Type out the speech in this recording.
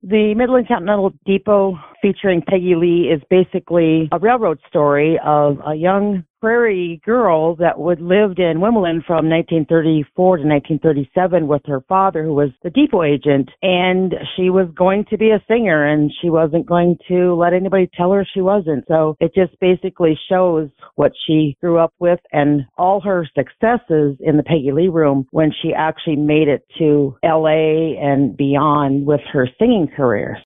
The Midland Continental Depot featuring Peggy Lee is basically a railroad story of a young prairie girl that lived in Wimbledon from 1934 to 1937 with her father, who was the depot agent, and she was going to be a singer, and she wasn't going to let anybody tell her she wasn't. So it just basically shows what she grew up with and all her successes in the Peggy Lee Room when she actually made it to LA and beyond with her singing career.